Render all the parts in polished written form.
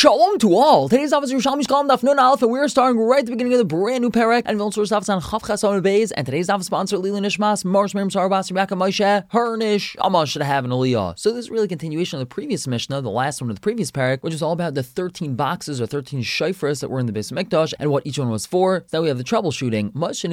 Shalom to all. Today's officer Yerushalmi Shkolem Daf Nun Aleph, and we're starting right at the beginning of the brand new parak. And we'll source on Chav Chasam Beis. And today's office sponsor Lila Nishmas Marsh Miriam Sarabas Rebecca Moshe Hernish Amash should have an Aliyah. So this is really a continuation of the previous Mishnah, the last one of the previous parak, which is all about the 13 boxes or 13 shofars that were in the Beis Mikdash and what each one was for. So we have the troubleshooting. Let's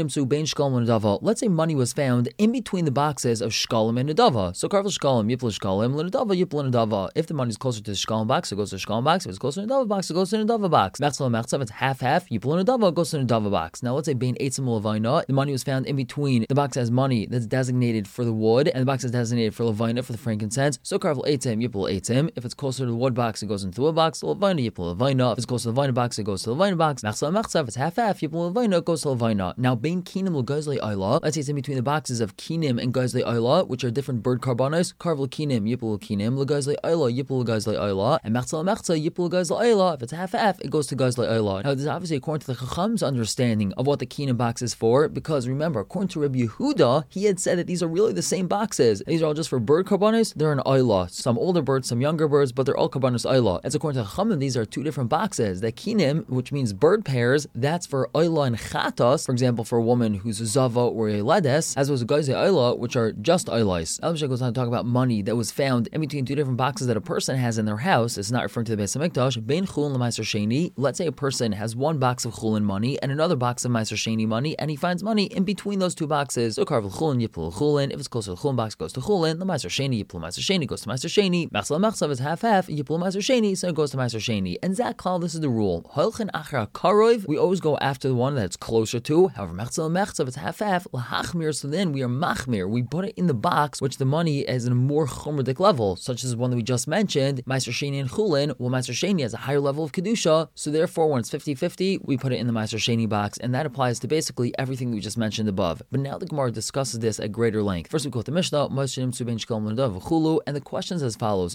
say money was found in between the boxes of Shkolem and Nedava. So Karvel Shkolem, Yipla Shkolem, Nedava, Yipla Nedava. If the money is closer to the Shkolem box, it goes to the Shkolem box. If it's closer to the Nedava box, it goes to the Nedava box. Mechzel Mechzel, if it's half, Yipla Nedava, it goes to the Nedava box. Now let's say Bein Eitzim Levina, the money was found in between the box that has money that's designated for the wood and the box that's designated for Levina, for the frankincense. So Karvel Eitzim, Yipla Eitzim. If it's closer to the wood box, it goes into the wood box. Levina, Yipla Levina. If it's closer to the Levina box, it goes to the Levina box. Mechzel Mechzel, if it's half, Yipla Levina, it goes to Levina. Now Bein Kinim Legazli Ayla, let's say it's in between the boxes of Kinim and Gazli Ayla, which are different bird carbonos. Karvel Kinim, Yipla Kinim, Legazli Ayla, Yipla Gazli Ayla, and Mechzel Mechzel, Yipla Gazli Ayla. If it's half, it goes to Gazli Ayla. Now this is obviously according to the Chacham's understanding of what the Kinim box is for, because remember, according to Rabbi Yehuda, he had said that these are really the same boxes. These are all just for bird carbonos. They're an Ayla. Some older birds, some younger birds, but they're all carbonos Ayla. As according to the Chachamim, these are two different boxes. The Kinim, which means bird pairs, that's for Ayla and Chatas, for example, for a woman who's a Zava or a Ledes, as was Gazli Ayla, which are just Aylais. Al-Mashak goes on to talk about money that was found in between two different boxes that a person has in their house. It's not referring to the Beis HaMikdash. Bein Chulin l'Maiser Sheni. Let's say a person has one box of Chulin money and another box of Maiser Sheni money, and he finds money in between those two boxes. So Karvel Chulin, Yipul Chulin. If it's closer to the Chulin box, it goes to Chulin. The Maiser Sheni, Yipul Maiser Sheni, goes to Maiser Sheni. Mechzel Mechzel is half, Yipul Maiser Sheni, so it goes to Maiser Sheni. And Zak Klal, this is the rule. Holchen Achar Karov, we always go after the one that's closer to. However, Mechzel Mechzel, it's half, Lahachmir, so then we are Machmir. We put it in the box which the money is in a more chumradik level, such as the one that we just mentioned, Maiser Sheni and Chulin. Well, Maiser Sheni has a higher level of Kedusha, so therefore when it's 50-50, we put it in the Maiser Sheni box, and that applies to basically everything we just mentioned above. But now the Gemara discusses this at greater length. First we quote the Mishnah, and the question is as follows.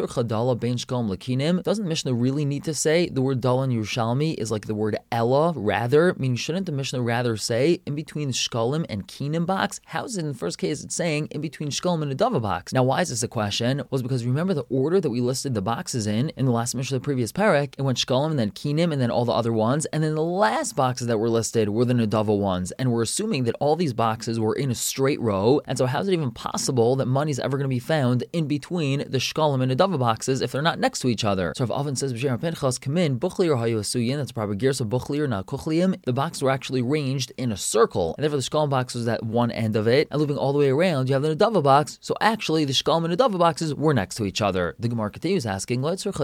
Doesn't Mishnah really need to say the word Dal in Yerushalmi is like the word Ella, rather? Meaning, shouldn't the Mishnah rather say in between Shkolim and Kinim box? How is it in the first case it's saying in between Shkolim and a Dava box? Now, why is this a question? Was because remember the order that we listed the boxes in the last Mishnah of the previous parak? It went Shkolim and then Kinim and then all the other ones, and then the last boxes that were listed were the Nedava ones, and we're assuming that all these boxes were in a straight row, and so how is it even possible that money's ever going to be found in between the Shkolim and Nedava boxes if they're not next to each other? So if Oven says B'Shem Pinchas Kamin Buchli or Hayu Asuyin, that's probably Gersa Buchli or not Kuchliim, the boxes were actually arranged in a circle, and therefore the Shkolim box was at one end of it, and looping all the way around, you have the Nedava box, so actually the Shkolim and Nedava boxes were next to each other. The Gemara continues asking,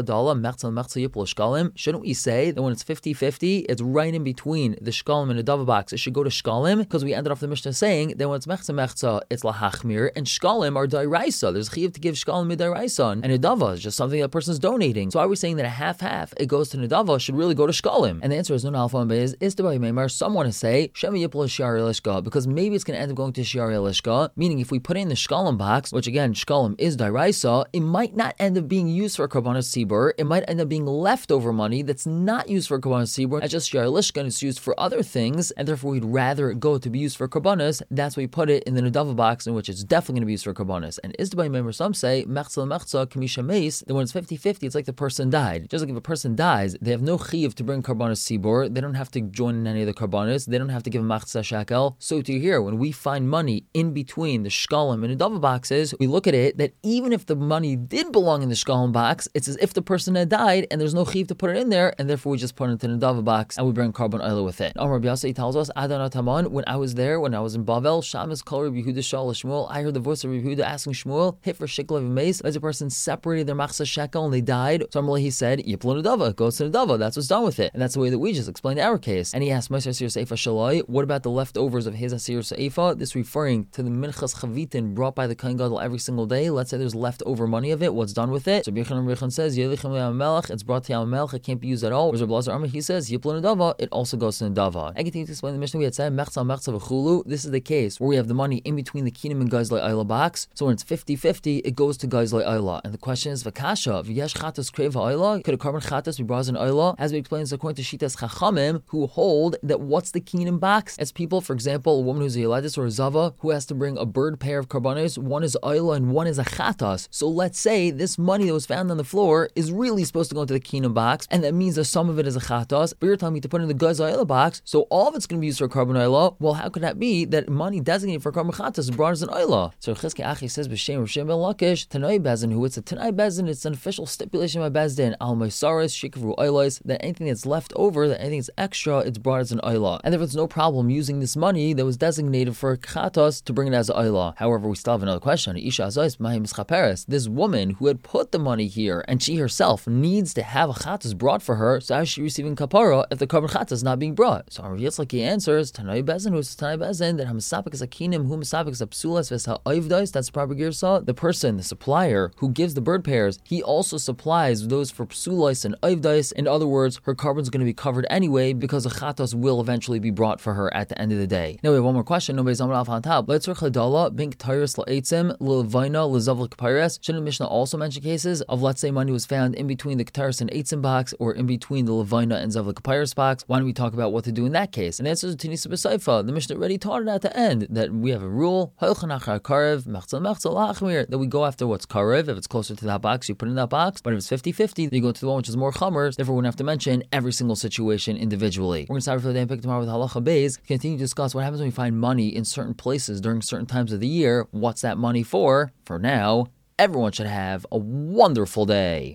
shouldn't we say that when it's 50-50, it's right in between the Shkolim and Nedava box? It should go to Shkolim, because we ended off the Mishnah saying that when it's Mechza, it's Lahachmir, and Shkolim are Dairaisa. There's Chiv to give Shkolim Dairaisa, and Nedava is just something that person's donating. So are we saying that a half, it goes to Nedava, should really go to Shkolim? And the answer is no alpha and is to by Meimar. Some want to say Shema Yipul Shiar Elishka, because maybe it's going to end up going to Shiar Elishka, meaning if we put in the Shkolim box, which again Shkolim is Dairaisa, it might not end up being used for Karbanos Tzibur. It might end up being leftover money that's not used for Karbanos Tzibur. That's just Shiar Elishka, and it's used for other things, and therefore we'd rather it go to be used for Karbanos. That's why we put it in the Nedava box, in which it's definitely going to be used for Karbanos. And is to by Meimar, some say Mechzel Kamisha Meis, that when it's 50-50, it's like the person died. Just like if a person dies, they have no chiv to bring Karbanos Tzibur. They don't have to join in any of the Karbanos. They don't have to give a Machzah Shekel. So to here, when we find money in between the Shkolim and the Nedava boxes, we look at it that even if the money did belong in the Shkolim box, it's as if the person had died and there's no chiv to put it in there, and therefore we just put it into the Nedava box and we bring Karban Oila with it. Rabbi Yossi tells us, Adonat Haman, when I was there, when I was in Bavel, Shamas Kol Rabbi Yehuda Shal Shmuel, I heard the voice of Rabbi Yehuda asking Shmuel, hit for Shekel of Mace, as a person separated their Machzah Shekel and they died. So normally he said, Yiplu Nedava, goes to Nedava, that's what's done with it. And that's the way that we just explained our case. And he asked, Moshe Asir Seifa Shalai, what about the leftovers of his Asir Seifa? This referring to the Minchas Chavitin brought by the Kohen Gadol every single day. Let's say there's leftover money of it, what's done with it? So Bichan says, it's brought to Yam it can't be used at all. Whereas Rabbi Lazar Amar, he says, Yiplu Nedava, it also goes to Nedava. I continue to explain the Mishnah we had said, Mechza V'chulu. This is the case where we have the money in between the Kinim and Gazlei Ayla box. So when it's 50-50, it goes to Gazlei Ayla. And the question is, Vakasha, V'yesh Chatas Krev Ayla? Could a carbon Chatas be brought in Ayla? As we explained, according to Shitas Chachamim, who hold that what's the Kinim box? As people, for example, a woman who's a Yeladis or a Zava, who has to bring a bird pair of carbonos, one is Ayla and one is a Chatas. So let's say this money that was found on the floor is really supposed to go go into the kina box, and that means that some of it is a chatos, but you're telling me to put in the gazayla box, so all of it's going to be used for carbon oila. Well, how could that be that money designated for carbon chatos is brought as an oila? So Chizki Achi says, B'Shem Rav Shem ben Lakish, Tanai Bezin, who it's a Tanai Bezin, it's an official stipulation by Bezdin, Al Maisaris, Shikavru Oilais, that anything that's left over, that anything that's extra, it's brought as an oila. And therefore, it's no problem using this money that was designated for chatos to bring it as an oila. However, we still have another question. Isha Azais, Mahim Ischaperes, this woman who had put the money here, and she herself needs to have a chatos brought for her, so how is she receiving kapara if the carbon chatos is not being brought? So Rav Yitzchak answers, Tanai Bezin, who's Tanai Bezin, that Hamasapik is Akinim, who Masapik is Apsulas Vesa Oivdais, that's the proper girsa. The person, the supplier, who gives the bird pairs, he also supplies those for Psulais and Oivdais. In other words, her carbon is going to be covered anyway because the chatos will eventually be brought for her at the end of the day. Now we have one more question. Nobody's on top. Let's chadala bink tyrus la'etzim l'vayna l'zavlik pyres. Shouldn't Mishnah also mention cases of, let's say, money was found in between the ktaris and eitzim box or in between the levina and zavlik pyres box? Why don't we talk about what to do in that case? And the answer is Tinisa b'saifa. The Mishnah already taught it at the end that we have a rule that we go after what's karev. If it's closer to that box, you put in that box. But if it's 50-50, then you go to the one which is more chamer. Therefore, we don't have to mention every single situation individually. We're going to start for the day and pick tomorrow with halacha beis. Continue to discuss what happens when we find money in certain places during certain times of the year. What's that money for? For now, everyone should have a wonderful day.